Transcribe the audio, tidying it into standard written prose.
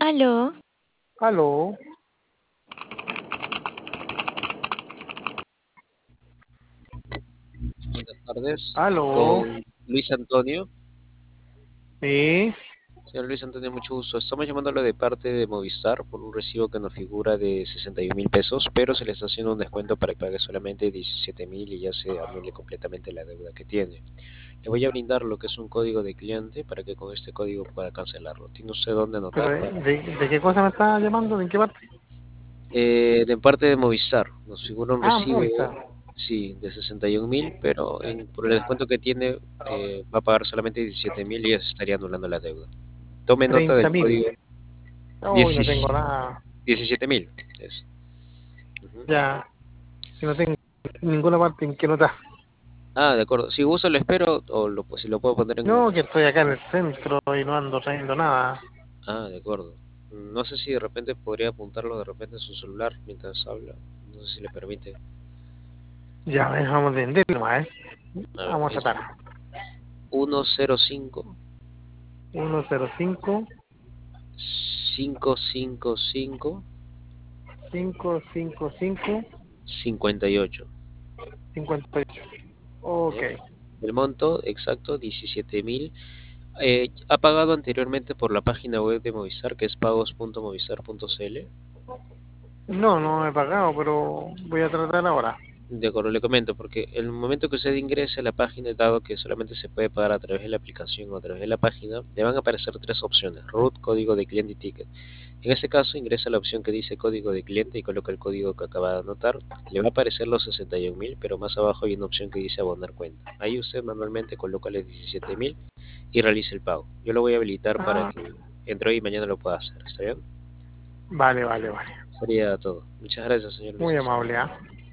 Aló, Aló, Buenas tardes, aló, con Luis Antonio. sí, Señor Luis Antonio, mucho gusto. Estamos llamándolo de parte de Movistar por un recibo que nos figura de 61.000 pesos, pero se le está haciendo un descuento para que pague solamente 17.000 y ya se anule completamente la deuda que tiene. Le voy a brindar lo que es un código de cliente para que con este código pueda cancelarlo. ¿Tiene usted dónde pero anotar para? ¿de qué cosa me está llamando? ¿De qué parte? De parte de Movistar, nos figura un Ah, recibo, Movistar, sí, de 61.000, pero por el descuento que tiene va a pagar solamente 17.000 y ya se estaría anulando la deuda. Tome nota 30.000. código Hoy no tengo 17 nada, 17.000. Es. Ujú. ya, que no tengo ninguna parte en que notar. Ah, de acuerdo. Si gusta lo espero o si lo puedo poner en... No, que estoy acá en el centro y no ando trayendo nada. Ah, de acuerdo. No sé si de repente podría apuntarlo de repente en su celular mientras habla. No sé si le permite. Ya, vamos a entender nomás, ¿eh? A ver, Vamos a es tratar. 105 105 555 555 58. 58. Ok. ¿Ya? El monto exacto, 17.000. Ha pagado anteriormente por la página web de Movistar, que es pagos.movistar.cl. No, no he pagado, pero voy a tratar ahora. De acuerdo, le comento, porque el momento que usted ingrese a la página, dado que solamente se puede pagar a través de la aplicación o a través de la página, le van a aparecer tres opciones: root, código de cliente y ticket. En este caso, ingresa la opción que dice código de cliente y coloca el código que acaba de anotar. Le va a aparecer los 61.000, pero más abajo hay una opción que dice abonar cuenta. Ahí usted manualmente coloca los 17.000 y realiza el pago. Yo lo voy a habilitar para Ah, que entre hoy y mañana lo pueda hacer. ¿Está bien? vale, vale, vale. Sería todo. Muchas gracias, señor Luis. Muy Hasta amable, luego. ¿ah?